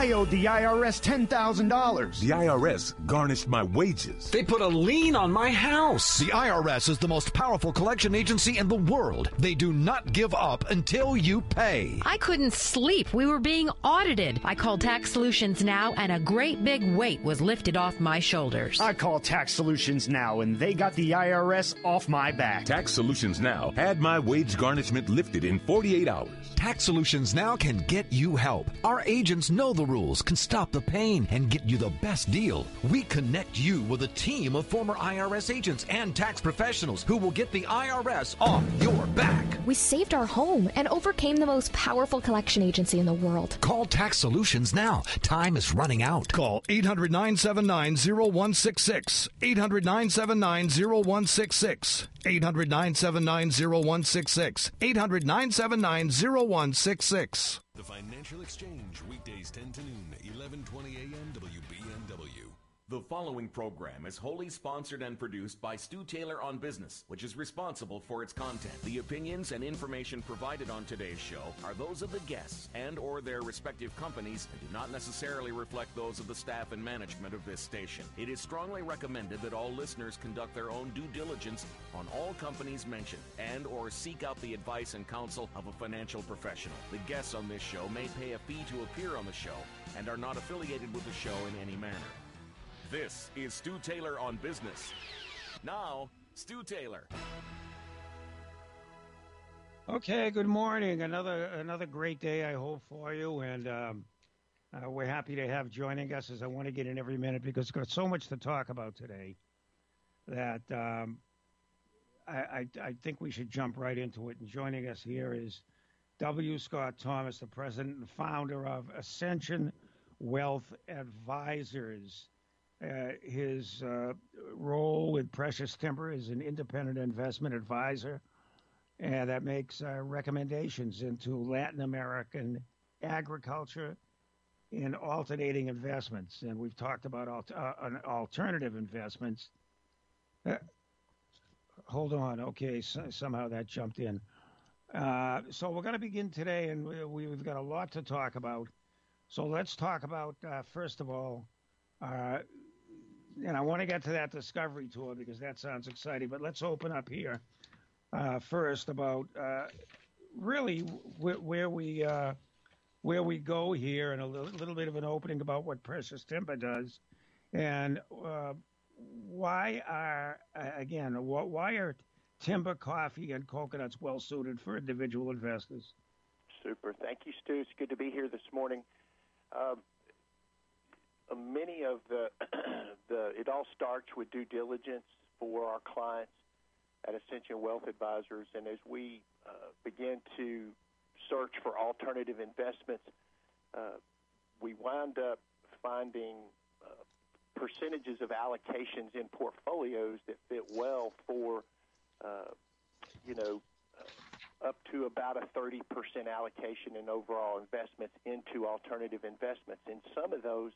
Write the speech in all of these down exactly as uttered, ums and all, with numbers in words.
I owed the I R S ten thousand dollars. The I R S garnished my wages. They put a lien on my house. The I R S is the most powerful collection agency in the world. They do not give up until you pay. I couldn't sleep. We were being audited. I called Tax Solutions Now, and a great big weight was lifted off my shoulders. I called Tax Solutions Now, and they got the I R S off my back. Tax Solutions Now had my wage garnishment lifted in forty-eight hours. Tax Solutions Now can get you help. Our agents know the rules, can stop the pain, and get you the best deal. We connect you with a team of former I R S agents and tax professionals who will get the I R S off your back. We saved our home and overcame the most powerful collection agency in the world. Call Tax Solutions now. Time is running out. Call eight hundred, nine seven nine, zero one six six. eight hundred, nine seven nine, zero one six six. eight hundred, nine seven nine, zero one six six. eight hundred, nine seven nine, zero one six six. The Financial Exchange, weekdays ten to noon, eleven twenty a.m. W B N W. The following program is wholly sponsored and produced by Stu Taylor on Business, which is responsible for its content. The opinions and information provided on today's show are those of the guests and or their respective companies and do not necessarily reflect those of the staff and management of this station. It is strongly recommended that all listeners conduct their own due diligence on all companies mentioned and or seek out the advice and counsel of a financial professional. The guests on this show may pay a fee to appear on the show and are not affiliated with the show in any manner. This is Stu Taylor on Business. Now, Stu Taylor. Okay, good morning. Another another great day, I hope, for you. And um, uh, we're happy to have joining us, as I want to get in every minute because we've got so much to talk about today that um, I, I, I think we should jump right into it. And joining us here is W. Scott Thomas, the president and founder of Ascension Wealth Advisors. Uh, his uh, role with Precious Timber is an independent investment advisor, and that makes uh, recommendations into Latin American agriculture and alternating investments. And we've talked about alt- uh, alternative investments. Uh, hold on. Okay, so, somehow that jumped in. Uh, so we're going to begin today, and we, we've got a lot to talk about. So let's talk about, uh, first of all, uh, and I want to get to that discovery tour because that sounds exciting. But let's open up here uh, first about uh, really wh- where we uh, where we go here, and a little, little bit of an opening about what Precious Timber does, and uh, why are again why are timber, coffee, and coconuts well suited for individual investors? Super. Thank you, Stu. It's good to be here this morning. Um, Uh, many of the, the, it all starts with due diligence for our clients at Ascension Wealth Advisors. And as we uh, begin to search for alternative investments, uh, we wind up finding uh, percentages of allocations in portfolios that fit well for, uh, you know, uh, up to about a thirty percent allocation in overall investments into alternative investments. And some of those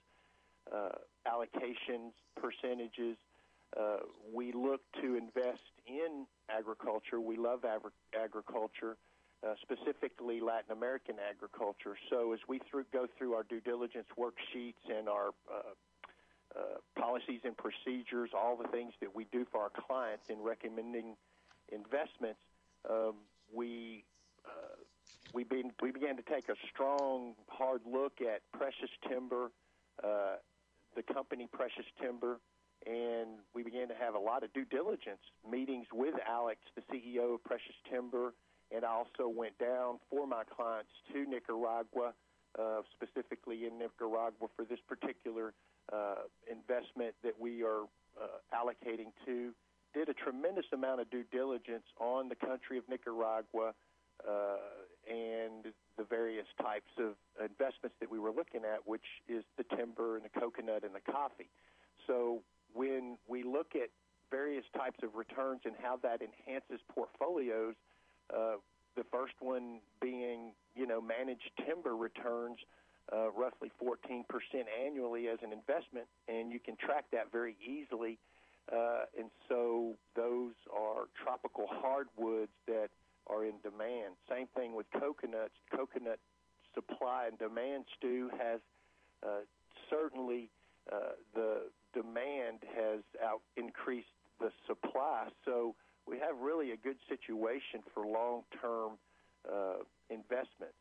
Uh, allocations, percentages. Uh, we look to invest in agriculture. We love agri- agriculture, uh, specifically Latin American agriculture. So as we through, go through our due diligence worksheets and our uh, uh, policies and procedures, all the things that we do for our clients in recommending investments, um, we uh, we, be, we began to take a strong, hard look at Precious Timber, uh, the company Precious Timber, and we began to have a lot of due diligence meetings with Alex, the C E O of Precious Timber, and I also went down for my clients to Nicaragua, uh, specifically in Nicaragua for this particular uh, investment that we are uh, allocating to. Did a tremendous amount of due diligence on the country of Nicaragua uh, and the various types of investments that we were looking at, which is the timber and the coconut and the coffee. So when we look at various types of returns and how that enhances portfolios, uh, the first one being, you know, managed timber returns uh, roughly fourteen percent annually as an investment, and you can track that very easily. Uh, and so those are tropical hardwoods that are in demand. Same thing with coconuts. Coconut supply and demand, Stu, has uh, certainly uh, the demand has out increased the supply. So we have really a good situation for long-term uh, investments.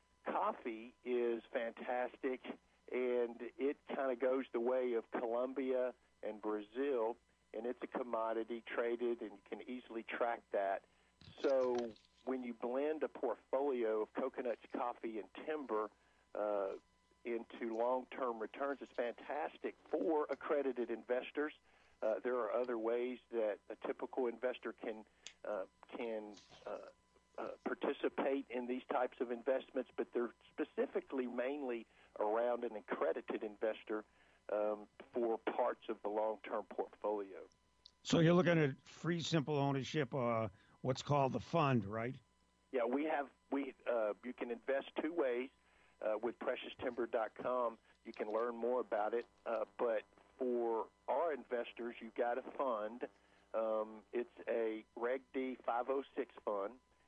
Coffee is fantastic, and it kind of goes the way of Colombia and Brazil, and it's a commodity traded, and you can easily track that. So when you blend a portfolio of coconuts, coffee, and timber uh, into long-term returns, it's fantastic for accredited investors. Uh, there are other ways that a typical investor can uh, can uh, uh, participate in these types of investments, but they're specifically mainly around an accredited investor um, for parts of the long-term portfolio. So you're looking at free, simple ownership, or what's called the fund, right? Yeah, we have we uh, you can invest two ways uh, with precious timber dot com. You can learn more about it, uh, but for our investors, you've got a fund. Um, it's a Reg D five oh six fund,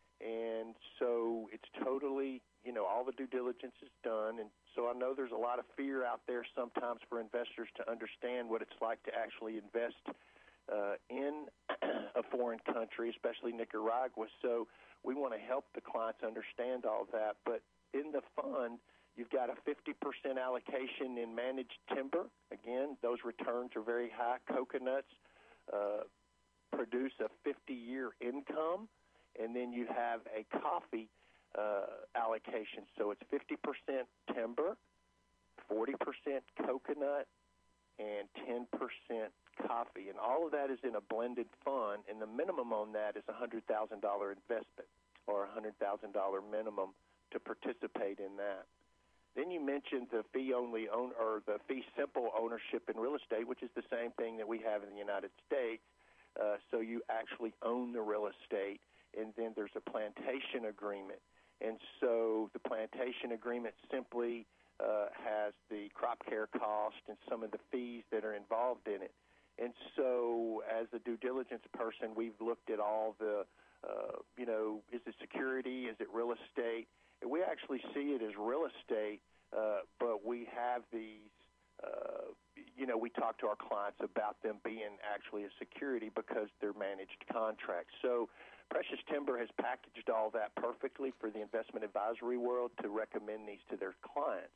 and so it's totally, you know, all the due diligence is done. And so I know there's a lot of fear out there sometimes for investors to understand what it's like to actually invest uh, in a foreign country, especially Nicaragua. So we want to help the clients understand all that. But in the fund, you've got a fifty percent allocation in managed timber. Again, those returns are very high. Coconuts uh, produce a fifty-year income, and then you have a coffee uh, allocation. So it's fifty percent timber, forty percent coconut, and ten percent coffee. And all of that is in a blended fund, and the minimum on that is a one hundred thousand dollars investment, or a one hundred thousand dollars minimum to participate in that. Then you mentioned the fee-only own or the fee-simple ownership in real estate, which is the same thing that we have in the United States. Uh, so you actually own the real estate, and then there's a plantation agreement. And so the plantation agreement simply uh, has the crop care cost and some of the fees that are involved in it. And so as a due diligence person, we've looked at all the, uh, you know, is it security, is it real estate? And we actually see it as real estate, uh, but we have these, uh, you know, we talk to our clients about them being actually a security because they're managed contracts. So Precious Timber has packaged all that perfectly for the investment advisory world to recommend these to their clients.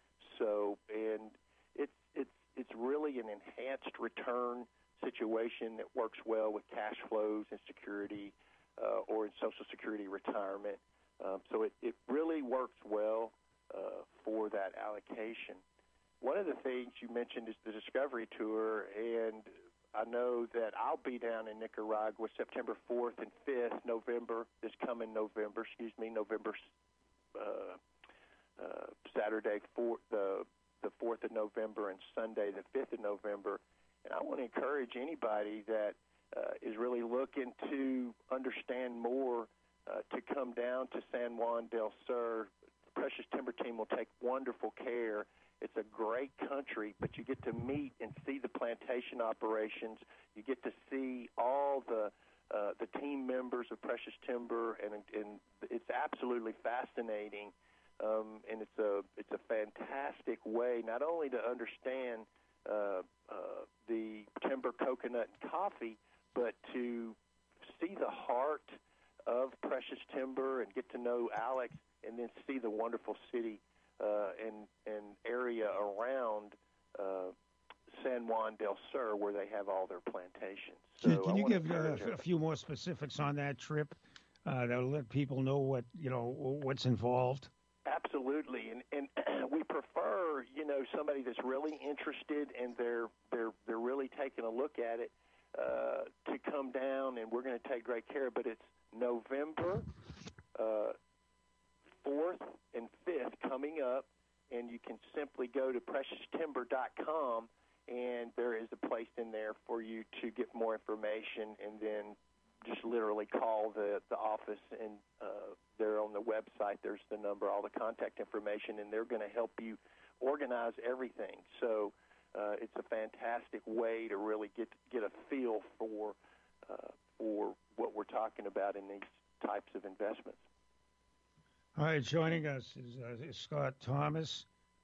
So, and it's it's it's really an enhanced return situation that works well with cash flows and security uh, or in Social Security retirement. Um, so it, it really works well uh, for that allocation. One of the things you mentioned is the Discovery Tour, and I know that I'll be down in Nicaragua September fourth and fifth, November, this coming November, excuse me, November, uh, uh, Saturday, four, the, the fourth of November, and Sunday, the fifth of November. And I want to encourage anybody that uh, is really looking to understand more Uh, to come down to San Juan del Sur. The Precious Timber team will take wonderful care. It's a great country, but you get to meet and see the plantation operations. You get to see all the uh, the team members of Precious Timber, and, and it's absolutely fascinating. Um, and it's a it's a fantastic way not only to understand uh, uh, the timber, coconut, and coffee, but to see the heart of Precious Timber and get to know Alex, and then see the wonderful city uh, and, and area around uh, San Juan del Sur where they have all their plantations. So can can you give uh, a, a few more specifics on that trip uh, that'll let people know what, you know, what's involved? Absolutely, and and we prefer, you know, somebody that's really interested and they're they're they're really taking a look at it uh, to come down, and we're going to take great care. But it's November uh, fourth and fifth coming up, and you can simply go to precious timber dot com, and there is a place in there for you to get more information, and then just literally call the, the office, and uh, there on the website there's the number, all the contact information, and they're going to help you organize everything. So uh, it's a fantastic way to really get get a feel for uh, for what we're talking about in these types of investments. All right, joining us is, uh, is Scott Thomas,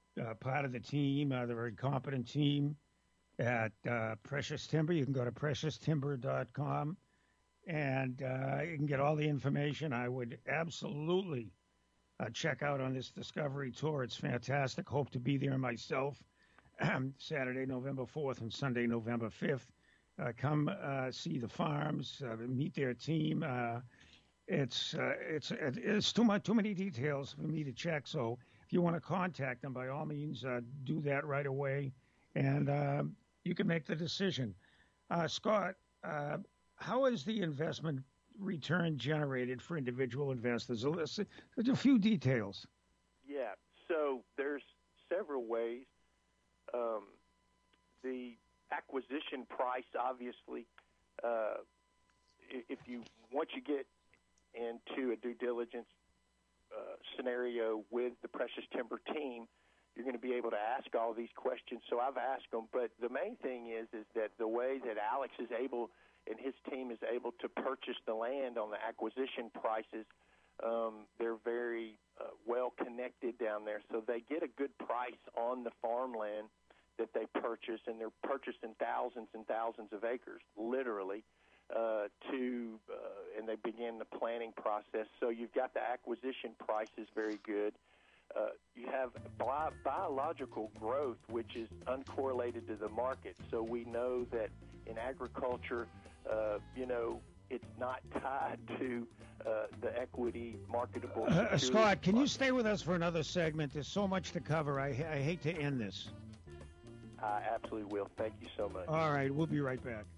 uh, part of the team. Uh, they're a very competent team at uh, Precious Timber. You can go to precious timber dot com and uh, you can get all the information. I would absolutely uh, check out on this Discovery Tour. It's fantastic. Hope to be there myself Saturday, November fourth and Sunday, November fifth. Uh, come uh, see the farms, uh, meet their team. Uh, it's uh, it's it's too much, too many details for me to check. So if you want to contact them, by all means, uh, do that right away, and uh, you can make the decision. Uh, Scott, uh, how is the investment return generated for individual investors? There's a few details. Yeah. So there's several ways. Um, the acquisition price, obviously, uh, if you once you get into a due diligence uh, scenario with the Precious Timber team, you're going to be able to ask all these questions. So I've asked them, but the main thing is is that the way that Alex is able and his team is able to purchase the land on the acquisition prices, um, they're very uh, well connected down there, so they get a good price on the farmland that they purchase, and they're purchasing thousands and thousands of acres, literally, uh, to uh, and they begin the planning process. So you've got the acquisition price is very good. Uh, you have bi- biological growth, which is uncorrelated to the market. So we know that in agriculture, uh, you know, it's not tied to uh, the equity marketable. Uh, Scott, can you stay with us for another segment? There's so much to cover. I, I hate to end this. I absolutely will. Thank you so much. All right, we'll be right back.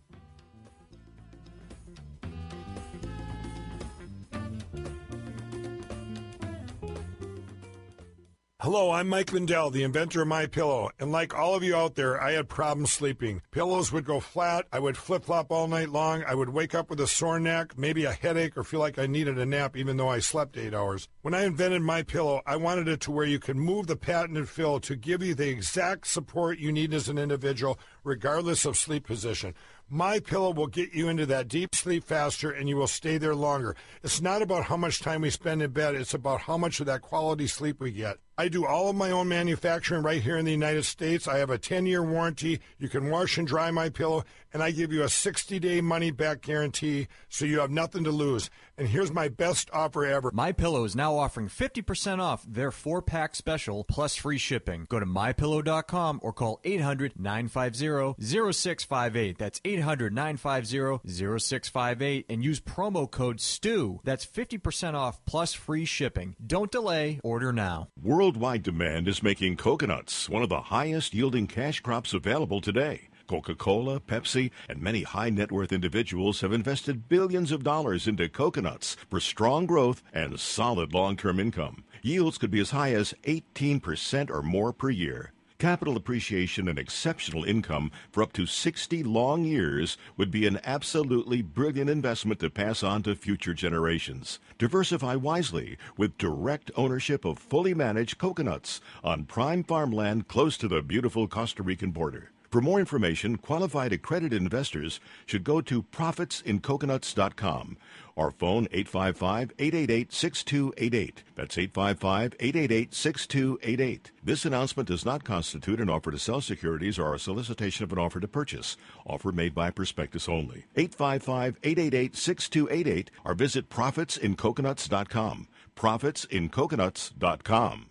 Hello, I'm Mike Lindell, the inventor of MyPillow, and like all of you out there, I had problems sleeping. Pillows would go flat, I would flip-flop all night long, I would wake up with a sore neck, maybe a headache, or feel like I needed a nap even though I slept eight hours. When I invented MyPillow, I wanted it to where you can move the patented fill to give you the exact support you need as an individual, regardless of sleep position. MyPillow will get you into that deep sleep faster, and you will stay there longer. It's not about how much time we spend in bed. It's about how much of that quality sleep we get. I do all of my own manufacturing right here in the United States. I have a ten-year warranty. You can wash and dry MyPillow, and I give you a sixty-day money-back guarantee, so you have nothing to lose. And here's my best offer ever. MyPillow is now offering fifty percent off their four-pack special plus free shipping. Go to my pillow dot com or call eight hundred, nine five zero, zero six five eight. That's eight hundred, nine five zero, zero six five eight and use promo code STEW. That's fifty percent off plus free shipping. Don't delay. Order now. Worldwide demand is making coconuts one of the highest yielding cash crops available today. Coca-Cola, Pepsi, and many high-net-worth individuals have invested billions of dollars into coconuts for strong growth and solid long-term income. Yields could be as high as eighteen percent or more per year. Capital appreciation and exceptional income for up to sixty long years would be an absolutely brilliant investment to pass on to future generations. Diversify wisely with direct ownership of fully managed coconuts on prime farmland close to the beautiful Costa Rican border. For more information, qualified accredited investors should go to profits in coconuts dot com or phone eight five five, eight eight eight, six two eight eight. That's eight five five, eight eight eight, six two eight eight. This announcement does not constitute an offer to sell securities or a solicitation of an offer to purchase. Offer made by prospectus only. eight five five, eight eight eight, six two eight eight or visit profits in coconuts dot com. profits in coconuts dot com.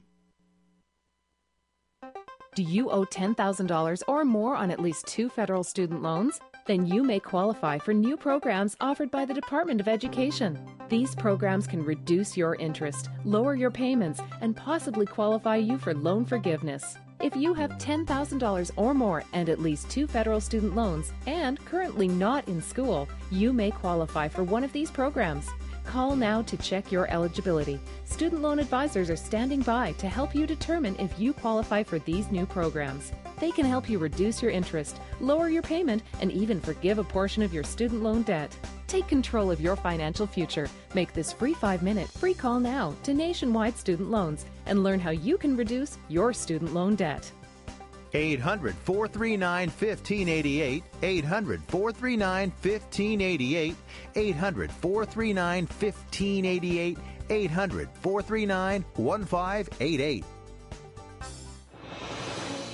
Do you owe ten thousand dollars or more on at least two federal student loans? Then you may qualify for new programs offered by the Department of Education. These programs can reduce your interest, lower your payments, and possibly qualify you for loan forgiveness. If you have ten thousand dollars or more and at least two federal student loans and currently not in school, you may qualify for one of these programs. Call now to check your eligibility. Student loan advisors are standing by to help you determine if you qualify for these new programs. They can help you reduce your interest, lower your payment, and even forgive a portion of your student loan debt. Take control of your financial future. Make this free five-minute free call now to Nationwide Student Loans and learn how you can reduce your student loan debt. eight hundred, four three nine, one five eight eight, eight hundred, four three nine, one five eight eight, eight hundred, four three nine, one five eight eight, eight hundred, four three nine, one five eight eight.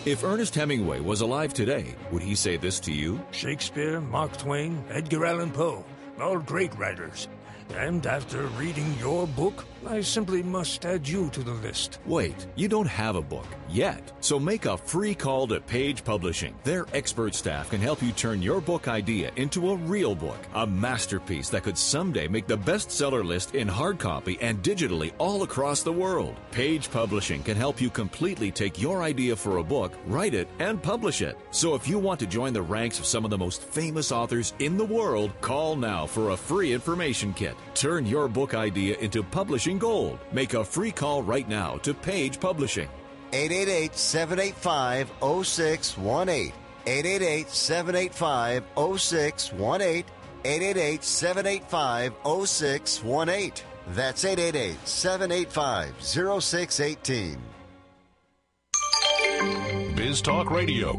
If Ernest Hemingway was alive today, would he say this to you? Shakespeare, Mark Twain, Edgar Allan Poe, all great writers. And after reading your book, I simply must add you to the list. Wait, you don't have a book yet. So make a free call to Page Publishing. Their expert staff can help you turn your book idea into a real book, a masterpiece that could someday make the bestseller list in hard copy and digitally all across the world. Page Publishing can help you completely take your idea for a book, write it, and publish it. So if you want to join the ranks of some of the most famous authors in the world, call now for a free information kit. Turn your book idea into publishing gold. Make a free call right now to Page Publishing. eight eight eight, seven eight five, zero six one eight. eight eight eight, seven eight five, zero six one eight. eight eight eight, seven eight five, zero six one eight. That's eight eight eight, seven eight five, zero six one eight. Biz Talk Radio.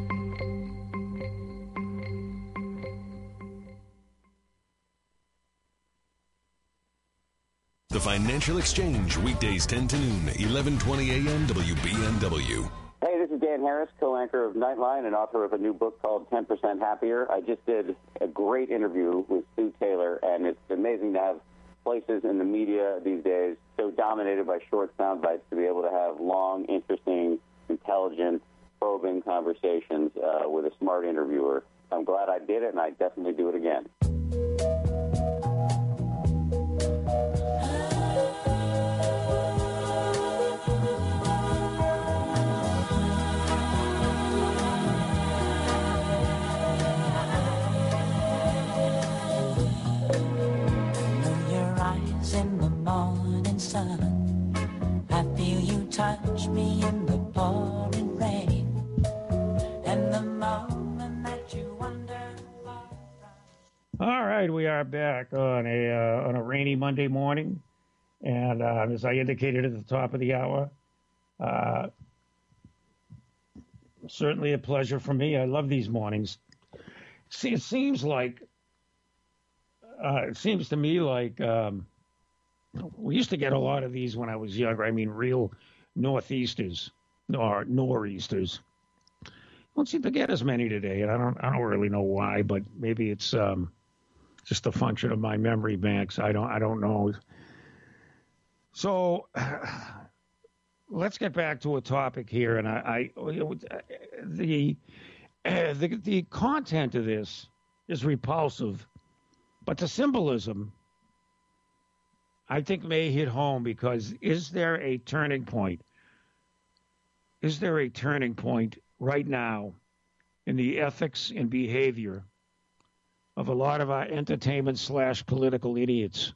The Financial Exchange, weekdays ten to noon, eleven twenty a.m. W B N W. Hey, this is Dan Harris, co-anchor of Nightline and author of a new book called ten percent Happier. I just did a great interview with Stu Taylor, and it's amazing to have places in the media these days so dominated by short sound bites to be able to have long, interesting, intelligent, probing conversations uh, with a smart interviewer. I'm glad I did it, and I definitely do it again. In the morning sun, I feel you touch me in the pouring rain, and the moment that you wonder. All right, we are back on a uh, on a rainy Monday morning, and uh, as I indicated at the top of the hour, uh, certainly a pleasure for me. I love these mornings. See, it seems like uh, it seems to me like. Um, We used to get a lot of these when I was younger. I mean, real northeasters or nor'easters. Don't seem to get as many today, and I don't. I don't really know why, but maybe it's um, just a function of my memory banks. I don't. I don't know. So let's get back to a topic here, and I, I the uh, the the content of this is repulsive, but the symbolism, I think, may hit home, because is there a turning point? Is there a turning point right now in the ethics and behavior of a lot of our entertainment slash political idiots?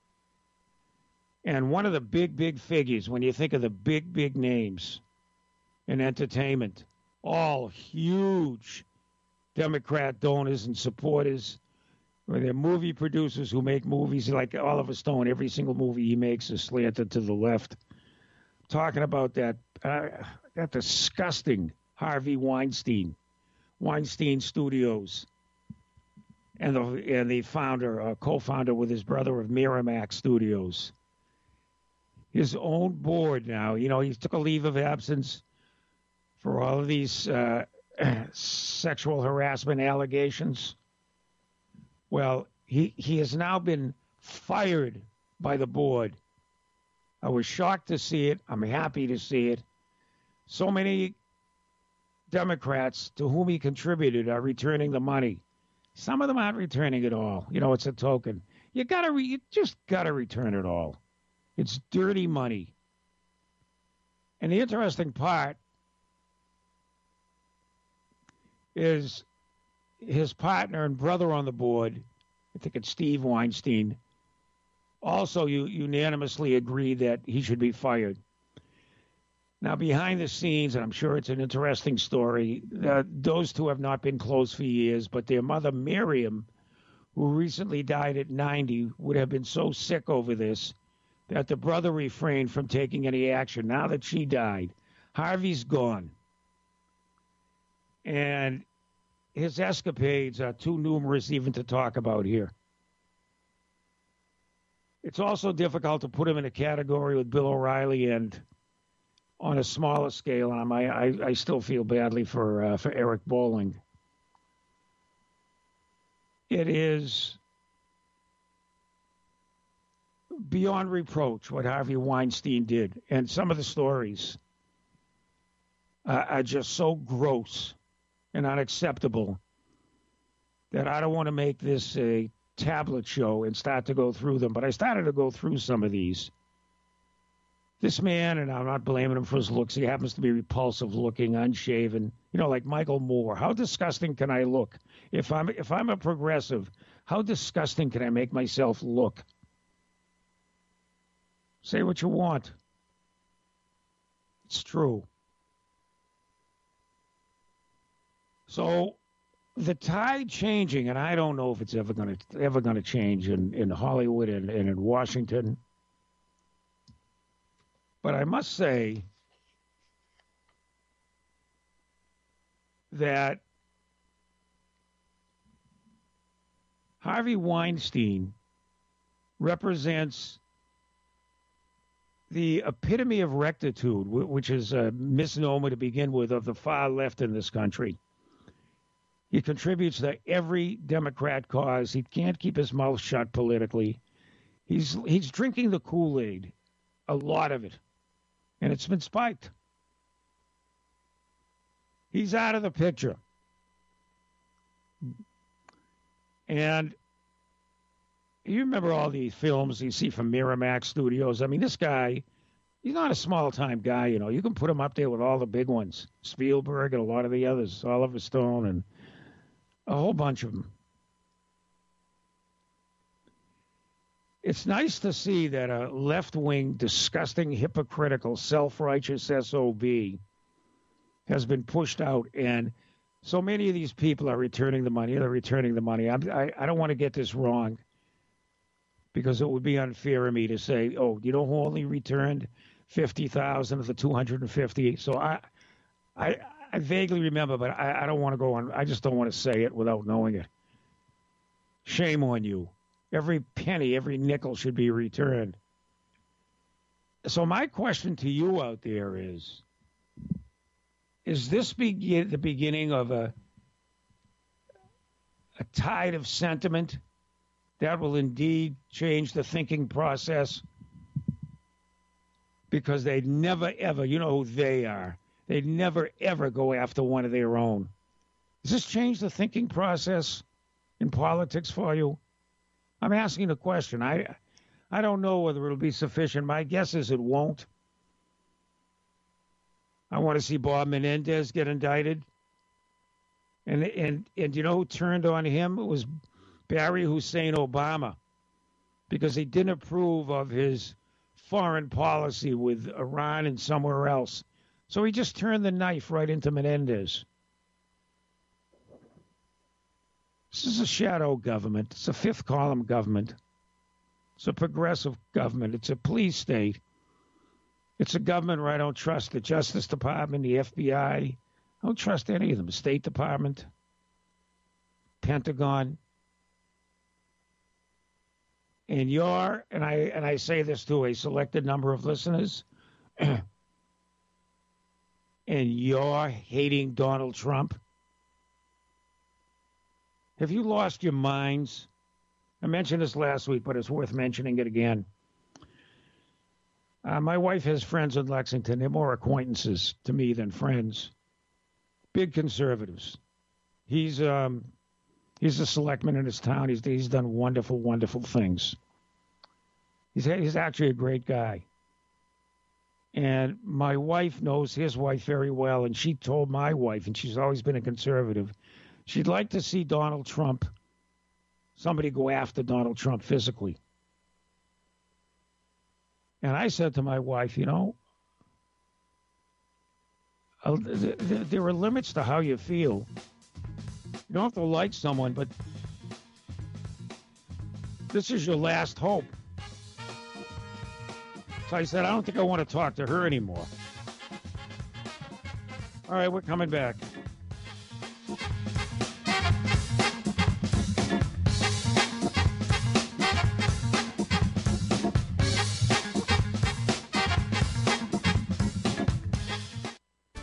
And one of the big, big figures, when you think of the big, big names in entertainment, all huge Democrat donors and supporters, or they're movie producers who make movies like Oliver Stone. Every single movie he makes is slanted to the left. Talking about that uh, that disgusting Harvey Weinstein, Weinstein Studios, and the and the founder, uh, co-founder with his brother of Miramax Studios. His own board now. You know, he took a leave of absence for all of these uh, sexual harassment allegations. Well, he, he has now been fired by the board. I was shocked to see it. I'm happy to see it. So many Democrats to whom he contributed are returning the money. Some of them aren't returning it all. You know, it's a token. You gotta, re- you just gotta return it all. It's dirty money. And the interesting part is his partner and brother on the board, I think it's Steve Weinstein, also you, unanimously agreed that he should be fired. Now, behind the scenes, and I'm sure it's an interesting story, uh, those two have not been close for years, but their mother, Miriam, who recently died at ninety, would have been so sick over this that the brother refrained from taking any action. Now that she died, Harvey's gone. And his escapades are too numerous even to talk about here. It's also difficult to put him in a category with Bill O'Reilly and on a smaller scale, and I, I, I still feel badly for uh, for Eric Bolling. It is beyond reproach what Harvey Weinstein did, and some of the stories uh, are just so gross and unacceptable that I don't want to make this a tablet show and start to go through them. But I started to go through some of these. This man, and I'm not blaming him for his looks, he happens to be repulsive looking, unshaven, you know, like Michael Moore. How disgusting can I look? If I'm if I'm a progressive, how disgusting can I make myself look? Say what you want. It's true. So the tide changing, and I don't know if it's ever going to ever going to change in, in Hollywood and, and in Washington. But I must say that Harvey Weinstein represents the epitome of rectitude, which is a misnomer to begin with of the far left in this country. He contributes to every Democrat cause. He can't keep his mouth shut politically. He's he's drinking the Kool-Aid, a lot of it. And it's been spiked. He's out of the picture. And you remember all the films you see from Miramax Studios. I mean, this guy, he's not a small-time guy, you know. You can put him up there with all the big ones. Spielberg and a lot of the others. Oliver Stone and a whole bunch of them. It's nice to see that a left-wing, disgusting, hypocritical, self-righteous S O B has been pushed out, and so many of these people are returning the money. They're returning the money. I'm, I, I don't want to get this wrong because it would be unfair of me to say, oh, you know who only returned fifty thousand of the two hundred fifty? So I, I, I vaguely remember, but I, I don't want to go on. I just don't want to say it without knowing it. Shame on you. Every penny, every nickel should be returned. So my question to you out there is, is this begin, the beginning of a, a tide of sentiment that will indeed change the thinking process? Because they'd never, ever, you know who they are, they'd never, ever go after one of their own. Does this change the thinking process in politics for you? I'm asking a question. I I don't know whether it'll be sufficient. My guess is it won't. I want to see Bob Menendez get indicted. And and and you know who turned on him? It was Barry Hussein Obama, because he didn't approve of his foreign policy with Iran and somewhere else. So he just turned the knife right into Menendez. This is a shadow government. It's a fifth column government. It's a progressive government. It's a police state. It's a government where I don't trust the Justice Department, the F B I. I don't trust any of them. The State Department, Pentagon. And you're, and I and I say this to a selected number of listeners, and you're hating Donald Trump. Have you lost your minds? I mentioned this last week, but it's worth mentioning it again. Uh, my wife has friends in Lexington. They're more acquaintances to me than friends. Big conservatives. He's um, he's a selectman in his town. He's he's done wonderful, wonderful things. He's he's actually a great guy. And my wife knows his wife very well, and she told my wife, and she's always been a conservative, she'd like to see Donald Trump, somebody go after Donald Trump physically. And I said to my wife, you know, uh, th- th- there are limits to how you feel. You don't have to like someone, but this is your last hope. So I said, I don't think I want to talk to her anymore. All right, we're coming back.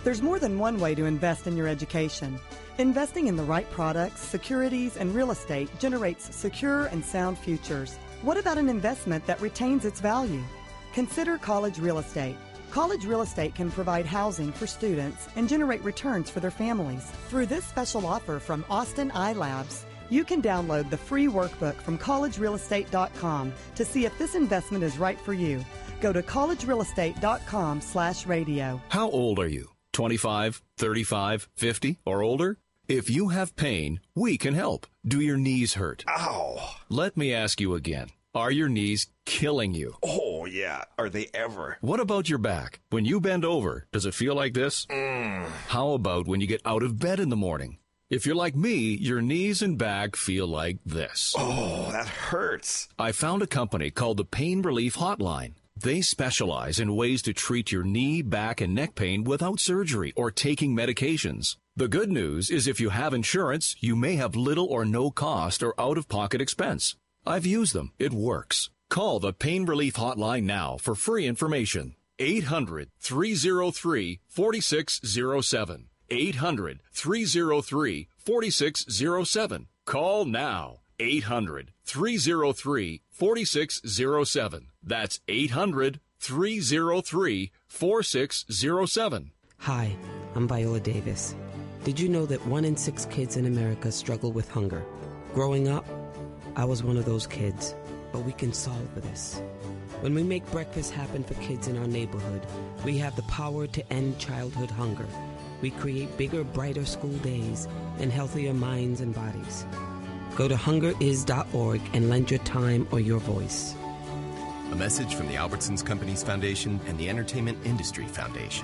There's more than one way to invest in your education. Investing in the right products, securities, and real estate generates secure and sound futures. What about an investment that retains its value? Consider college real estate. College real estate can provide housing for students and generate returns for their families. Through this special offer from Austin iLabs, you can download the free workbook from college real estate dot com to see if this investment is right for you. Go to college real estate dot com slash radio. How old are you? twenty-five, thirty-five, fifty, or older? If you have pain, we can help. Do your knees hurt? Ow! Let me ask you again. Are your knees killing you? Oh, yeah. Are they ever? What about your back? When you bend over, does it feel like this? Mm. How about when you get out of bed in the morning? If you're like me, your knees and back feel like this. Oh, that hurts. I found a company called the Pain Relief Hotline. They specialize in ways to treat your knee, back, and neck pain without surgery or taking medications. The good news is if you have insurance, you may have little or no cost or out-of-pocket expense. I've used them. It works. Call the Pain Relief Hotline now for free information. eight hundred, three oh three, four six oh seven. eight hundred, three oh three, four six oh seven. Call now. eight hundred, three oh three, four six oh seven. That's eight hundred, three oh three, four six oh seven. Hi, I'm Viola Davis. Did you know that one in six kids in America struggle with hunger? Growing up, I was one of those kids, but we can solve this. When we make breakfast happen for kids in our neighborhood, we have the power to end childhood hunger. We create bigger, brighter school days and healthier minds and bodies. Go to hunger is dot org and lend your time or your voice. A message from the Albertsons Companies Foundation and the Entertainment Industry Foundation.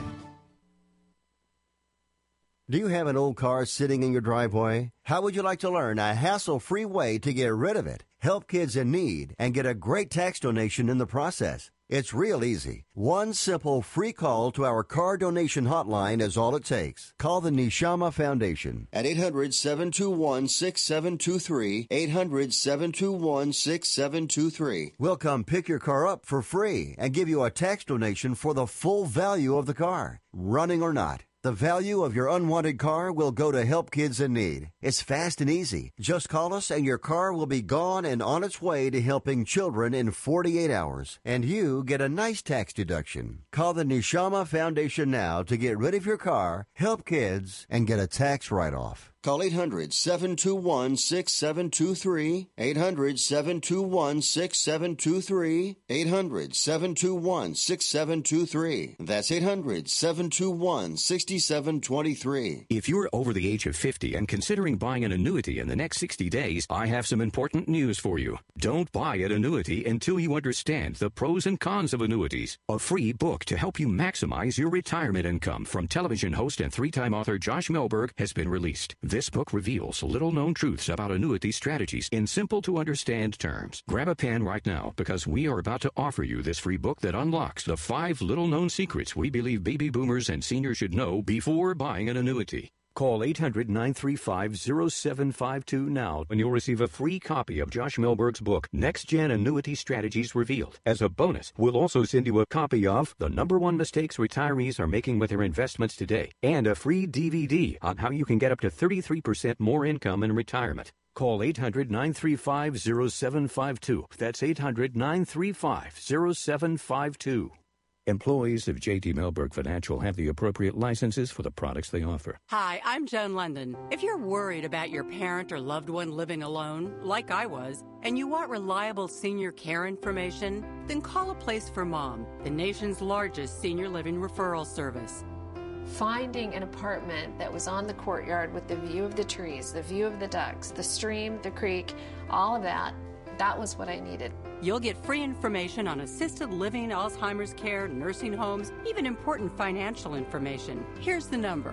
Do you have an old car sitting in your driveway? How would you like to learn a hassle-free way to get rid of it, help kids in need, and get a great tax donation in the process? It's real easy. One simple free call to our car donation hotline is all it takes. Call the Neshama Foundation at eight hundred, seven two one, six seven two three, eight hundred, seven two one, six seven two three. We'll come pick your car up for free and give you a tax donation for the full value of the car, running or not. The value of your unwanted car will go to help kids in need. It's fast and easy. Just call us and your car will be gone and on its way to helping children in forty-eight hours. And you get a nice tax deduction. Call the Neshama Foundation now to get rid of your car, help kids, and get a tax write-off. Call eight hundred, seven two one, six seven two three, eight hundred, seven two one, six seven two three, eight hundred, seven two one, six seven two three. That's eight hundred, seven two one, six seven two three. If you're over the age of fifty and considering buying an annuity in the next sixty days, I have some important news for you. Don't buy an annuity until you understand the pros and cons of annuities. A free book to help you maximize your retirement income from television host and three-time author Josh Melberg has been released. This book reveals little-known truths about annuity strategies in simple-to-understand terms. Grab a pen right now because we are about to offer you this free book that unlocks the five little-known secrets we believe baby boomers and seniors should know before buying an annuity. Call eight hundred, nine three five, zero seven five two now and you'll receive a free copy of Josh Melberg's book, Next Gen Annuity Strategies Revealed. As a bonus, we'll also send you a copy of The Number One Mistakes Retirees Are Making with Their Investments Today and a free D V D on how you can get up to thirty-three percent more income in retirement. Call eight hundred, nine three five, zero seven five two. That's eight hundred, nine three five, zero seven five two. Employees of J T Melberg Financial have the appropriate licenses for the products they offer. Hi, I'm Joan London. If you're worried about your parent or loved one living alone, like I was, and you want reliable senior care information, then call A Place for Mom, the nation's largest senior living referral service. Finding an apartment that was on the courtyard with the view of the trees, the view of the ducks, the stream, the creek, all of that, that was what I needed. You'll get free information on assisted living, Alzheimer's care, nursing homes, even important financial information. Here's the number,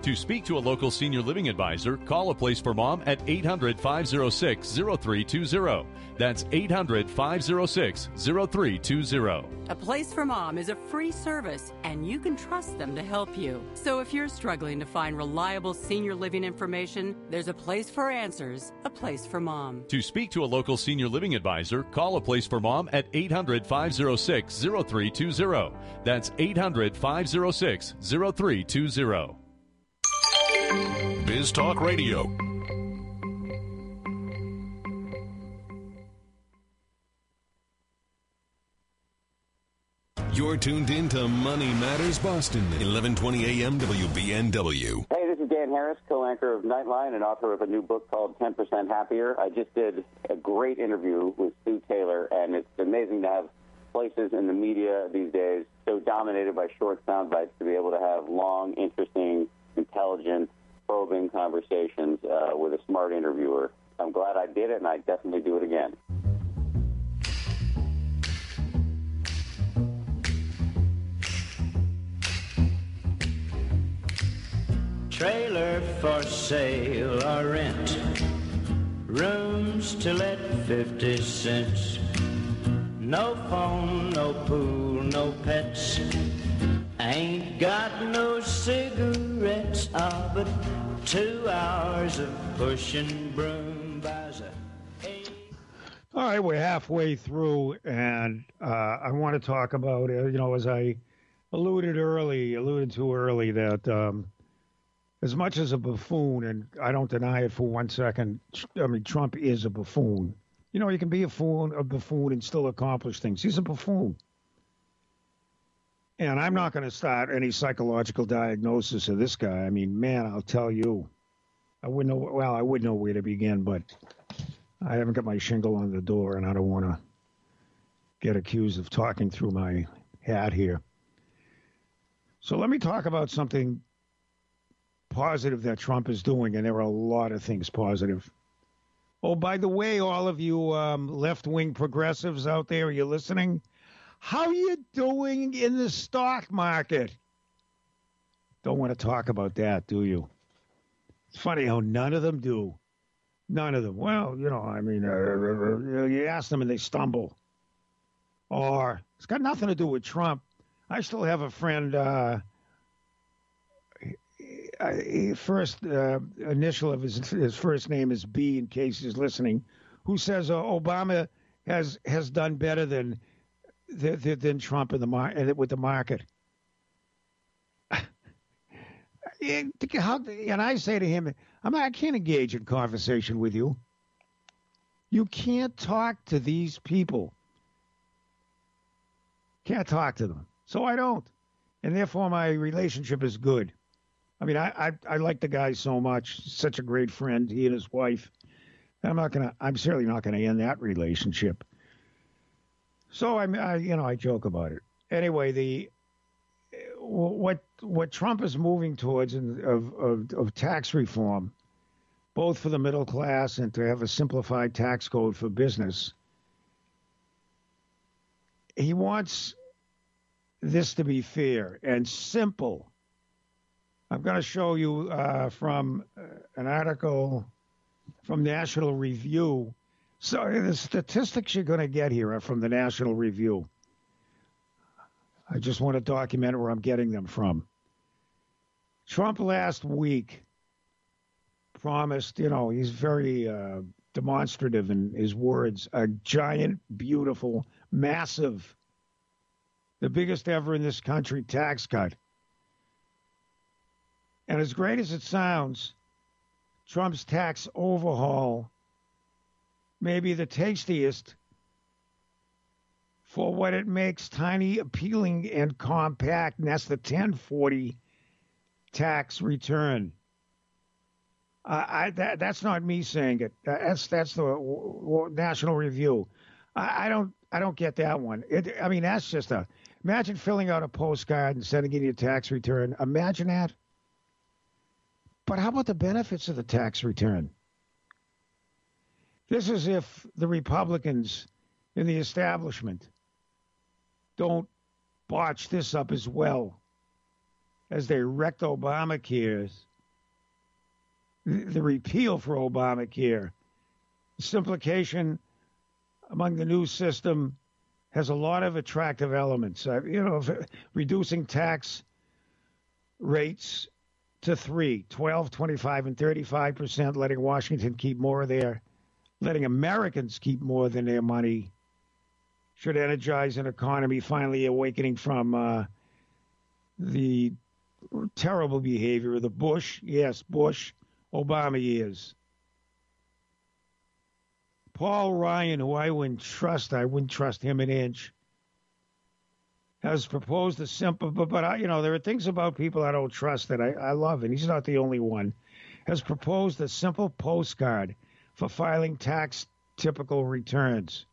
To speak to a local senior living advisor, call A Place for Mom at eight hundred, five oh six, oh three two oh. That's eight hundred, five oh six, oh three two oh. A Place for Mom is a free service, and you can trust them to help you. So if you're struggling to find reliable senior living information, there's a place for answers, A Place for Mom. To speak to a local senior living advisor, call A Place for Mom at eight hundred, five oh six, oh three two oh. That's eight hundred, five oh six, oh three two oh. Biz Talk Radio. You're tuned in to Money Matters Boston, eleven twenty A M W B N W. Hey, this is Dan Harris, co-anchor of Nightline and author of a new book called ten percent Happier. I just did a great interview with Stu Taylor, and it's amazing to have places in the media these days so dominated by short sound bites to be able to have long, interesting, intelligent, probing conversations uh, with a smart interviewer. I'm glad I did it, and I definitely do it again. Trailer for sale or rent, rooms to let fifty cents. No phone, no pool, no pets. Ain't got no cigarettes, ah, but two hours of pushing broom buys a... All right, we're halfway through, and uh, I want to talk about, uh, you know, as I alluded early, alluded to early, that um, as much as a buffoon, and I don't deny it for one second, I mean, Trump is a buffoon. You know, you can be a fool, a buffoon and still accomplish things. He's a buffoon. And I'm not going to start any psychological diagnosis of this guy. I mean, man, I'll tell you, I wouldn't know, well, I wouldn't know where to begin, but I haven't got my shingle on the door, and I don't want to get accused of talking through my hat here. So let me talk about something positive that Trump is doing, and there are a lot of things positive. Oh, by the way, all of you um, left-wing progressives out there, are you listening? How you doing in the stock market? Don't want to talk about that, do you? It's funny how none of them do. None of them. Well, you know, I mean, uh, you ask them and they stumble. Or it's got nothing to do with Trump. I still have a friend, uh, first uh, initial of his, his first name is B, in case he's listening, who says uh, Obama has has done better than than, than Trump in the mar- with the market. and, how, and I say to him, I'm, I can't engage in conversation with you. You can't talk to these people. Can't talk to them. So I don't. And therefore my relationship is good. I mean, I, I, I like the guy so much. Such a great friend, he and his wife. I'm not gonna. I'm certainly not gonna end that relationship. So I'm, I, you know, I joke about it. Anyway, the what what Trump is moving towards in, of, of of tax reform, both for the middle class and to have a simplified tax code for business. He wants this to be fair and simple. I'm going to show you uh, from uh, an article from National Review. So the statistics you're going to get here are from the National Review. I just want to document where I'm getting them from. Trump last week promised, you know, he's very uh, demonstrative in his words, a giant, beautiful, massive, the biggest ever in this country tax cut. And as great as it sounds, Trump's tax overhaul may be the tastiest for what it makes tiny, appealing, and compact, and that's the ten forty tax return. Uh, I, that, that's not me saying it. That's that's the w- w- National Review. I, I don't I don't get that one. It, I mean, that's just a imagine filling out a postcard and sending in your tax return. Imagine that. But how about the benefits of the tax return? This is if the Republicans in the establishment don't botch this up as well as they wrecked Obamacare's the, the repeal for Obamacare. Simplification among the new system has a lot of attractive elements. Uh, you know, reducing tax rates to three, twelve, twenty-five, and thirty-five percent, letting Washington keep more of their, letting Americans keep more than their money, should energize an economy finally awakening from uh, the terrible behavior of the Bush, yes, Bush, Obama years. Paul Ryan, who I wouldn't trust, I wouldn't trust him an inch, has proposed a simple, but, but I, you know, there are things about people I don't trust that I, I love, and he's not the only one, has proposed a simple postcard for filing tax typical returns.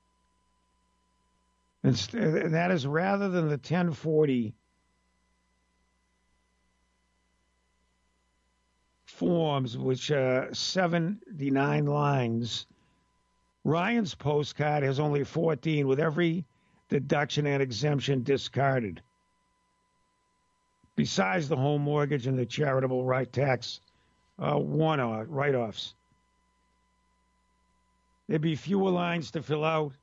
And that is rather than the ten forty forms, which are seventy-nine lines, Ryan's postcard has only fourteen, with every deduction and exemption discarded. Besides the home mortgage and the charitable right tax uh, one-off, write-offs. There'd be fewer lines to fill out.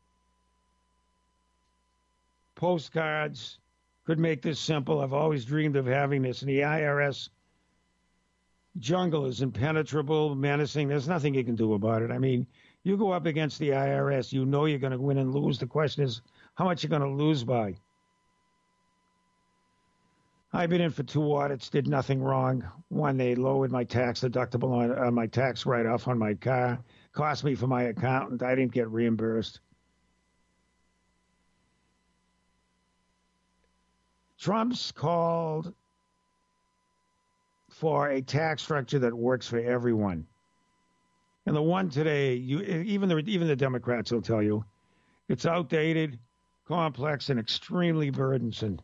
Postcards could make this simple. I've always dreamed of having this. And the I R S jungle is impenetrable, menacing. There's nothing you can do about it. I mean, you go up against the I R S, you know you're going to win and lose. The question is how much you're going to lose by. I've been in for two audits, did nothing wrong. One, they lowered my tax deductible on uh, my tax write-off on my car. Cost me for my accountant. I didn't get reimbursed. Trump's called for a tax structure that works for everyone. And the one today, you, even the even the Democrats will tell you, it's outdated, complex, and extremely burdensome.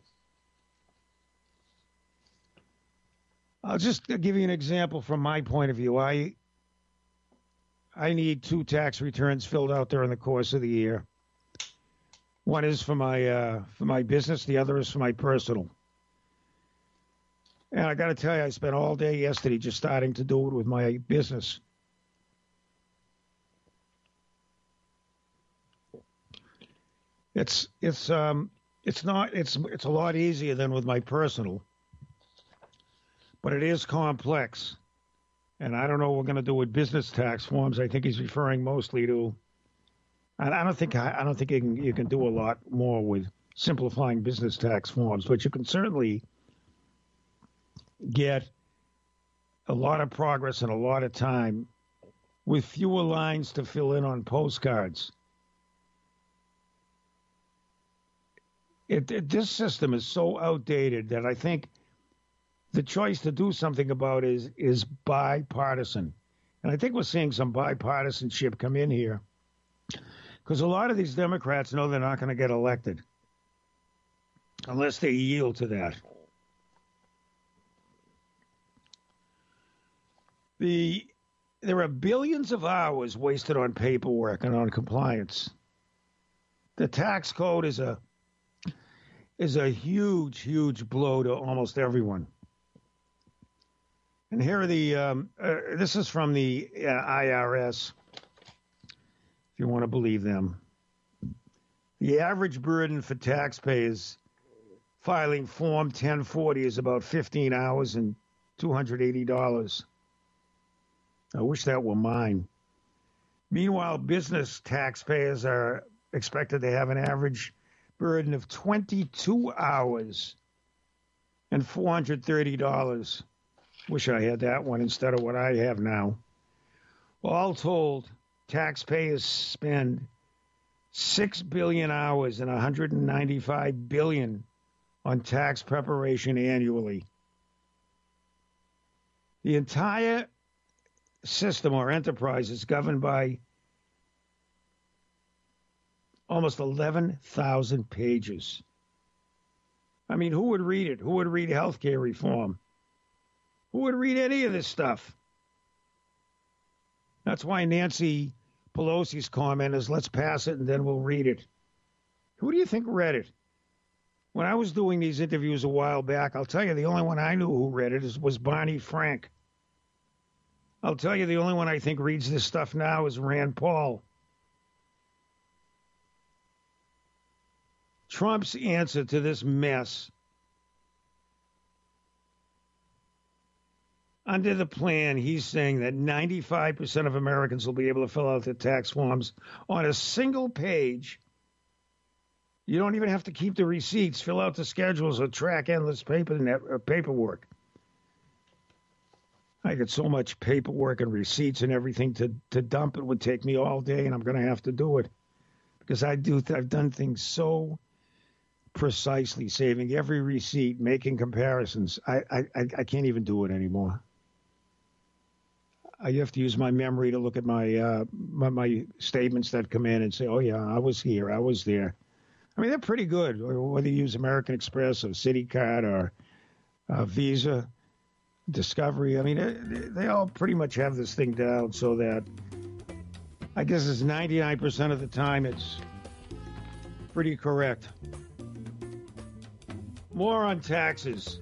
I'll just give you an example from my point of view. I I need two tax returns filled out during the course of the year. One is for my uh, for my business. The other is for my personal. And I got to tell you, I spent all day yesterday just starting to do it with my business. It's it's um it's not it's it's a lot easier than with my personal, but it is complex. And I don't know what we're going to do with business tax forms. I think he's referring mostly to. And I don't think I don't think you can you can do a lot more with simplifying business tax forms, but you can certainly get a lot of progress and a lot of time with fewer lines to fill in on postcards. It, it, this system is so outdated that I think the choice to do something about it is, is bipartisan. And I think we're seeing some bipartisanship come in here because a lot of these Democrats know they're not going to get elected unless they yield to that. The there are billions of hours wasted on paperwork and on compliance. The tax code is a is a huge, huge blow to almost everyone. And here are the um, uh, this is from the uh, I R S, if you want to believe them. The average burden for taxpayers filing Form ten forty is about fifteen hours and two hundred eighty dollars. I wish that were mine. Meanwhile, business taxpayers are expected to have an average burden of twenty-two hours and four hundred thirty dollars. Wish I had that one instead of what I have now. All told, taxpayers spend six billion hours and one hundred ninety-five billion on tax preparation annually. The entire system or enterprise is governed by almost eleven thousand pages. I mean, who would read it? Who would read healthcare reform? Who would read any of this stuff? That's why Nancy Pelosi's comment is, let's pass it and then we'll read it. Who do you think read it? When I was doing these interviews a while back, I'll tell you, the only one I knew who read it was Barney Frank. I'll tell you, the only one I think reads this stuff now is Rand Paul. Trump's answer to this mess, under the plan, he's saying that ninety-five percent of Americans will be able to fill out their tax forms on a single page. You don't even have to keep the receipts, fill out the schedules, or track endless paper net, uh, paperwork. I get so much paperwork and receipts and everything to, to dump. It would take me all day, and I'm going to have to do it because I do. I've done things so precisely, saving every receipt, making comparisons. I, I, I can't even do it anymore. I have to use my memory to look at my, uh, my my statements that come in and say, oh, yeah, I was here, I was there. I mean, they're pretty good, whether you use American Express or CitiCard or uh, Visa, Discovery. I mean, they, they all pretty much have this thing down so that I guess it's ninety-nine percent of the time it's pretty correct. More on taxes.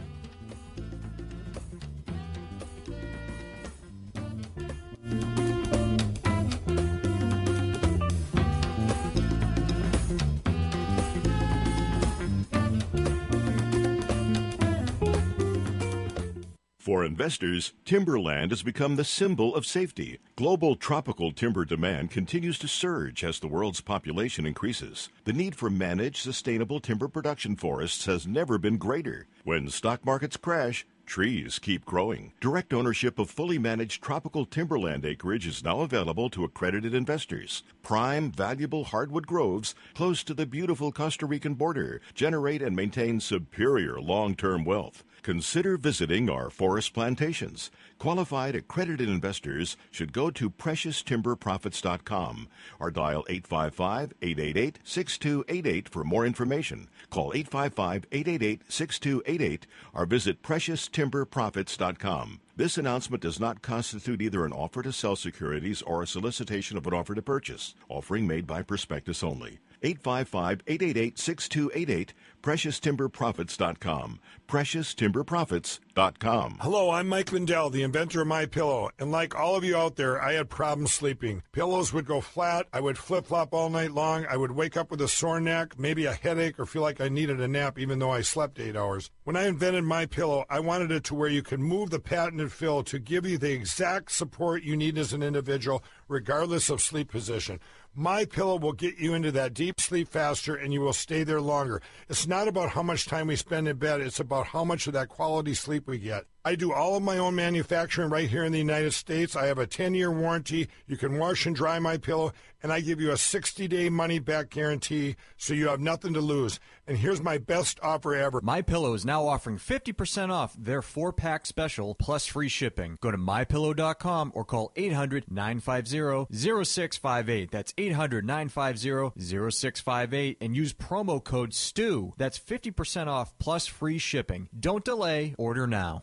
For investors, timberland has become the symbol of safety. Global tropical timber demand continues to surge as the world's population increases. The need for managed, sustainable timber production forests has never been greater. When stock markets crash, trees keep growing. Direct ownership of fully managed tropical timberland acreage is now available to accredited investors. Prime, valuable hardwood groves close to the beautiful Costa Rican border generate and maintain superior long-term wealth. Consider visiting our forest plantations. Qualified accredited investors should go to precious timber profits dot com or dial eight five five, eight eight eight, six two eight eight for more information. Call eight five five, eight eight eight, six two eight eight or visit precious timber profits dot com. This announcement does not constitute either an offer to sell securities or a solicitation of an offer to purchase. Offering made by prospectus only. eight five five, eight eight eight, six two eight eight, precious timber profits dot com. precious timber profits dot com. Hello, I'm Mike Lindell, the inventor of MyPillow, and like all of you out there, I had problems sleeping. Pillows would go flat, I would flip-flop all night long, I would wake up with a sore neck, maybe a headache, or feel like I needed a nap even though I slept eight hours. When I invented MyPillow, I wanted it to where you could move the patented fill to give you the exact support you need as an individual, regardless of sleep position. MyPillow will get you into that deep sleep faster, and you will stay there longer. It's not about how much time we spend in bed. It's about how much of that quality sleep we get. I do all of my own manufacturing right here in the United States. I have a ten-year warranty. You can wash and dry MyPillow, and I give you a sixty-day money-back guarantee, so you have nothing to lose. And here's my best offer ever. MyPillow is now offering fifty percent off their four-pack special plus free shipping. Go to my pillow dot com or call eight hundred, nine five zero, zero six five eight. That's eight hundred, nine five zero, zero six five eight and use promo code STEW. That's fifty percent off plus free shipping. Don't delay. Order now.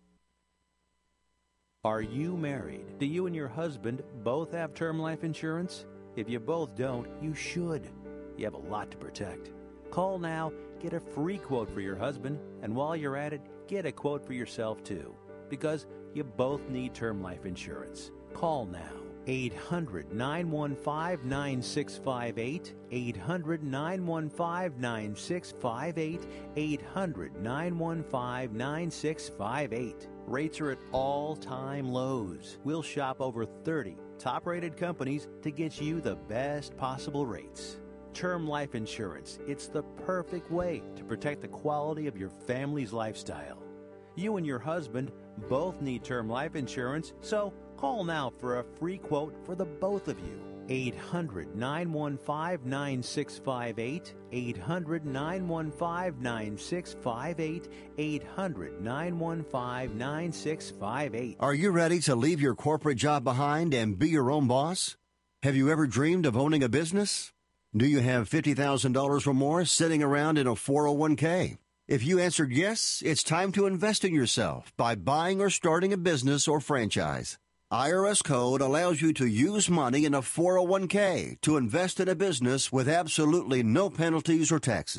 Are you married? Do you and your husband both have term life insurance? If you both don't, you should. You have a lot to protect. Call now, get a free quote for your husband, and while you're at it, get a quote for yourself too. Because you both need term life insurance. Call now. eight hundred, nine one five, nine six five eight. eight hundred, nine one five, nine six five eight. eight hundred, nine one five, nine six five eight. Rates are at all-time lows. We'll shop over thirty top-rated companies to get you the best possible rates. Term life insurance, it's the perfect way to protect the quality of your family's lifestyle. You and your husband both need term life insurance, so call now for a free quote for the both of you. eight hundred, nine one five, nine six five eight. eight hundred, nine one five, nine six five eight. eight hundred, nine one five, nine six five eight. Are you ready to leave your corporate job behind and be your own boss? Have you ever dreamed of owning a business? Do you have fifty thousand dollars or more sitting around in a four oh one k? If you answered yes, it's time to invest in yourself by buying or starting a business or franchise. I R S Code allows you to use money in a four oh one k to invest in a business with absolutely no penalties or taxes.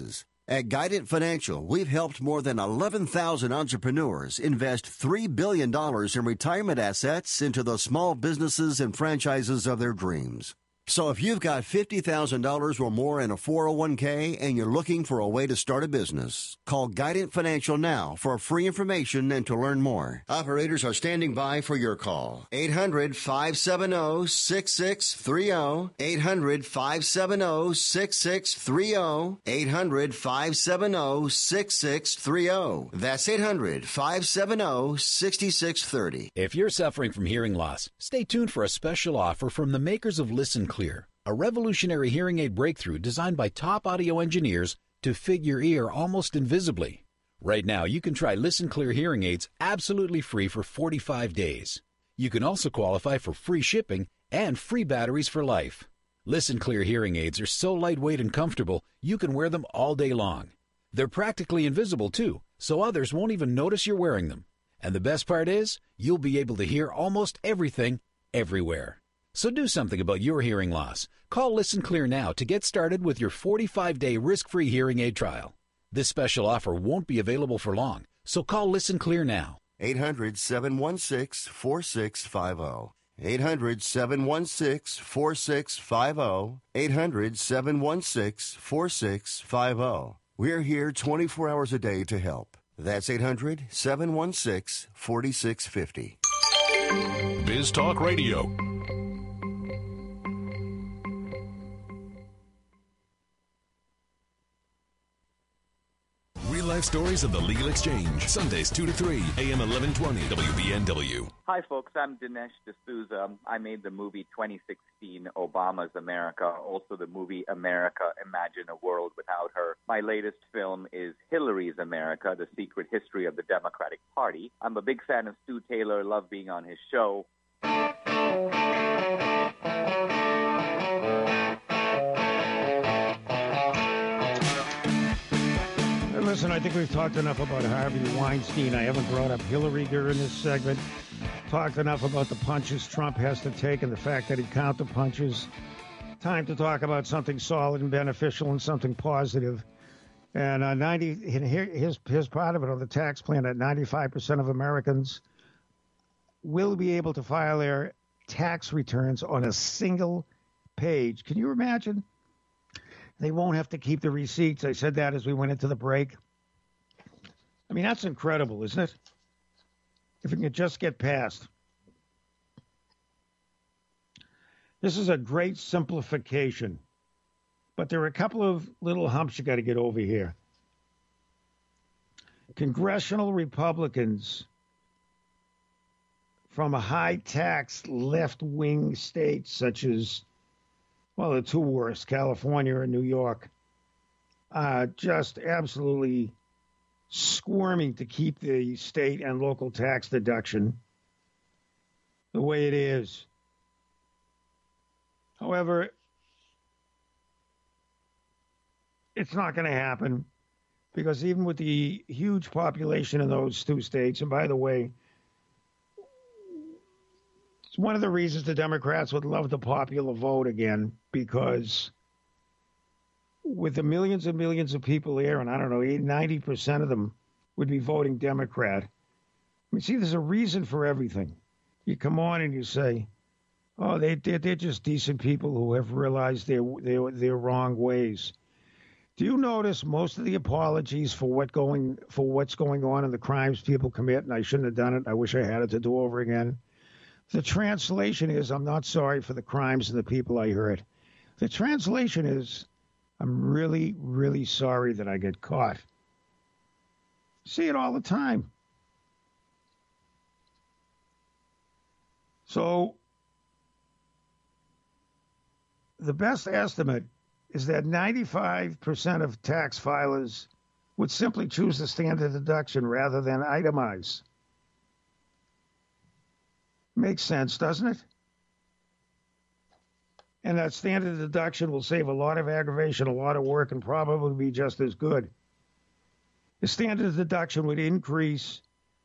At Guidant Financial, we've helped more than eleven thousand entrepreneurs invest three billion dollars in retirement assets into the small businesses and franchises of their dreams. So if you've got fifty thousand dollars or more in a four oh one k and you're looking for a way to start a business, call Guidant Financial now for free information and to learn more. Operators are standing by for your call. eight hundred, five seven zero, six six three zero. eight hundred, five seven zero, six six three zero. eight hundred, five seven zero, six six three zero. That's eight hundred, five seven zero, six six three zero. If you're suffering from hearing loss, stay tuned for a special offer from the makers of Listen Clear, a revolutionary hearing aid breakthrough designed by top audio engineers to fit your ear almost invisibly. Right now, you can try Listen Clear hearing aids absolutely free for forty-five days. You can also qualify for free shipping and free batteries for life. Listen Clear hearing aids are so lightweight and comfortable, you can wear them all day long. They're practically invisible, too, so others won't even notice you're wearing them. And the best part is, you'll be able to hear almost everything, everywhere. So do something about your hearing loss. Call Listen Clear now to get started with your forty-five day risk-free hearing aid trial. This special offer won't be available for long, so call Listen Clear now. eight hundred, seven one six, four six five zero. eight hundred, seven one six, four six five zero. eight hundred, seven one six, four six five zero. We're here twenty-four hours a day to help. That's eight hundred, seven one six, four six five zero. Biz Talk Radio. Real life stories of the legal exchange. Sundays two to three, A M eleven twenty, W B N W. Hi, folks. I'm Dinesh D'Souza. I made the movie twenty sixteen, Obama's America, also the movie America, Imagine a World Without Her. My latest film is Hillary's America, The Secret History of the Democratic Party. I'm a big fan of Stu Taylor, love being on his show. Listen, I think we've talked enough about Harvey Weinstein. I haven't brought up Hillary during this segment. Talked enough about the punches Trump has to take and the fact that he counter punches. Time to talk about something solid and beneficial and something positive. And uh, ninety, and here, here's, here's part of it on the tax plan that ninety-five percent of Americans will be able to file their tax returns on a single page. Can you imagine? They won't have to keep the receipts. I said that as we went into the break. I mean, that's incredible, isn't it? If it can just get passed. This is a great simplification. But there are a couple of little humps you got to get over here. Congressional Republicans from a high-tax left-wing state such as, well, the two worst, California and New York, uh, just absolutely squirming to keep the state and local tax deduction the way it is. However, it's not going to happen because even with the huge population in those two states, and by the way, it's one of the reasons the Democrats would love the popular vote again, because with the millions and millions of people there, and I don't know, ninety percent of them would be voting Democrat. I mean, see, there's a reason for everything. You come on and you say, oh, they, they're, they're just decent people who have realized their, their, their wrong ways. Do you notice most of the apologies for what going for what's going on and the crimes people commit, and I shouldn't have done it, I wish I had it to do over again? The translation is, I'm not sorry for the crimes and the people I hurt. The translation is, I'm really, really sorry that I get caught. See it all the time. So, the best estimate is that ninety-five percent of tax filers would simply choose the standard deduction rather than itemize. Makes sense, doesn't it? And that standard deduction will save a lot of aggravation, a lot of work, and probably be just as good. The standard deduction would increase.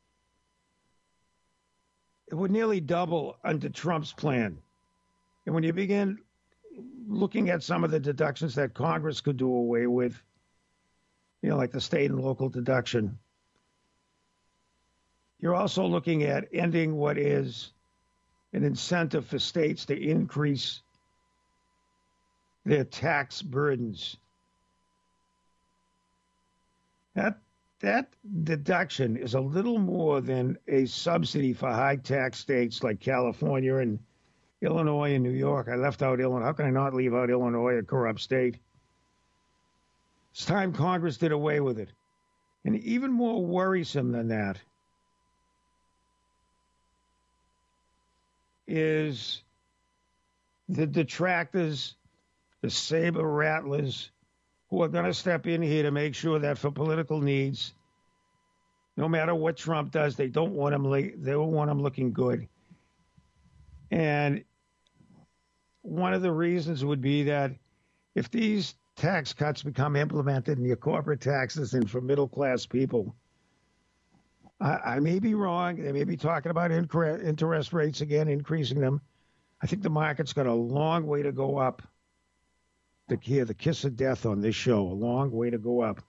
It would nearly double under Trump's plan. And when you begin looking at some of the deductions that Congress could do away with, you know, like the state and local deduction. You're also looking at ending what is an incentive for states to increase their tax burdens. That that deduction is a little more than a subsidy for high tax states like California and Illinois and New York. I left out Illinois. How can I not leave out Illinois, a corrupt state? It's time Congress did away with it. And even more worrisome than that is the detractors, the saber rattlers, who are going to step in here to make sure that for political needs, no matter what Trump does, they don't want him. They don't want him looking good. And one of the reasons would be that if these tax cuts become implemented in your corporate taxes and for middle class people, I, I may be wrong. They may be talking about incre- interest rates again, increasing them. I think the market's got a long way to go up. To hear the kiss of death on this show, a long way to go up.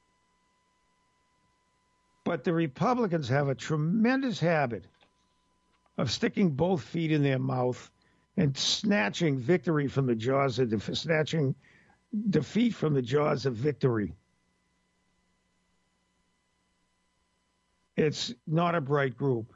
But the Republicans have a tremendous habit of sticking both feet in their mouth and snatching victory from the jaws of de- snatching defeat from the jaws of victory. It's not a bright group.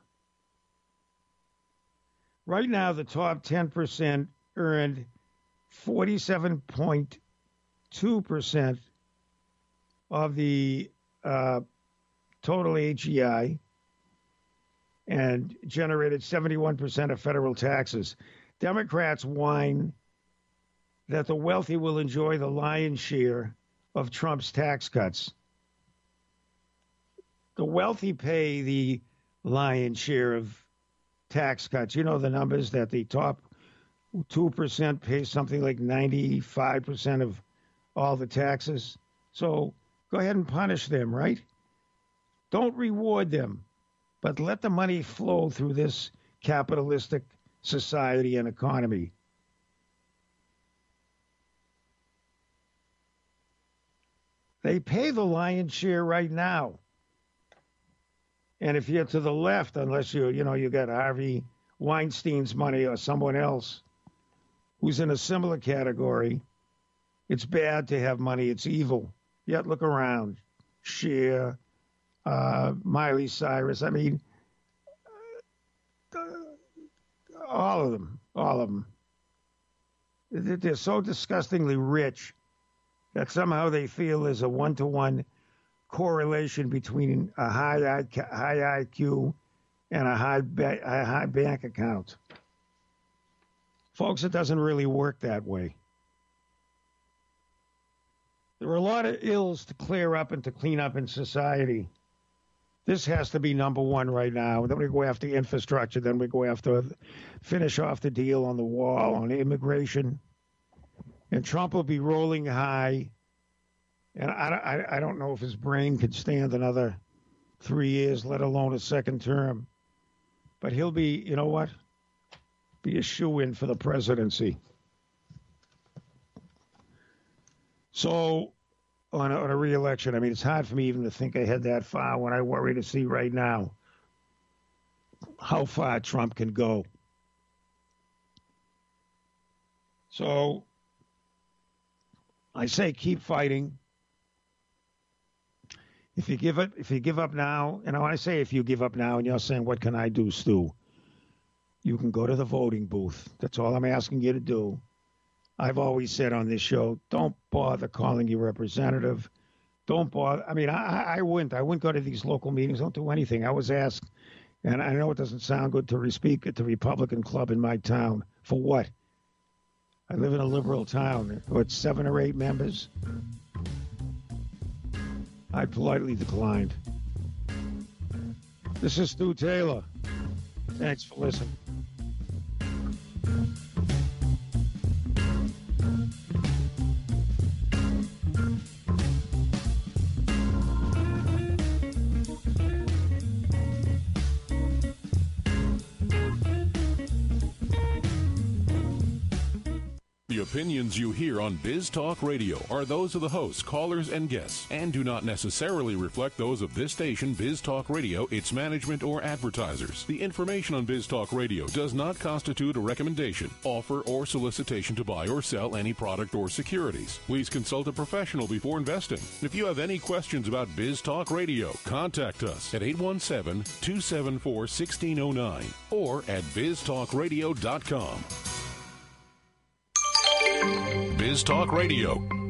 Right now, the top ten percent earned forty-seven point two percent of the uh, total A G I and generated seventy-one percent of federal taxes. Democrats whine that the wealthy will enjoy the lion's share of Trump's tax cuts. The wealthy pay the lion's share of tax cuts. You know the numbers that the top two percent pays something like ninety-five percent of all the taxes. So go ahead and punish them, right? Don't reward them, but let the money flow through this capitalistic society and economy. They pay the lion's share right now. And if you're to the left, unless you, you know, you got Harvey Weinstein's money or someone else who's in a similar category, it's bad to have money. It's evil. Yet look around. Cher, uh, Miley Cyrus. I mean, uh, all of them. All of them. They're so disgustingly rich that somehow they feel there's a one-to-one correlation between a high I Q, high I Q and a high, ba- a high bank account. Folks, it doesn't really work that way. There are a lot of ills to clear up and to clean up in society. This has to be number one right now. Then we go after infrastructure. Then we go after finish off the deal on the wall, on immigration. And Trump will be rolling high. And I, I, I don't know if his brain could stand another three years, let alone a second term. But he'll be, you know what? Be a shoo-in for the presidency. So, on a, on a re-election, I mean, it's hard for me even to think ahead that far when I worry to see right now how far Trump can go. So, I say keep fighting. If you give up, if you give up now, and when I say if you give up now, and you're saying, what can I do, Stu? You can go to the voting booth. That's all I'm asking you to do. I've always said on this show, don't bother calling your representative. Don't bother. I mean, I, I wouldn't. I wouldn't go to these local meetings. Don't do anything. I was asked, and I know it doesn't sound good to speak at the Republican club in my town. For what? I live in a liberal town. What, seven or eight members? I politely declined. This is Stu Taylor. Thanks for listening. The The opinions you hear on Biz Talk Radio are those of the hosts, callers, and guests, and do not necessarily reflect those of this station, Biz Talk Radio, its management, or advertisers. The information on Biz Talk Radio does not constitute a recommendation, offer, or solicitation to buy or sell any product or securities. Please consult a professional before investing. If you have any questions about Biz Talk Radio, contact us at eight one seven, two seven four, one six zero nine or at biz talk radio dot com. Biz Talk Radio.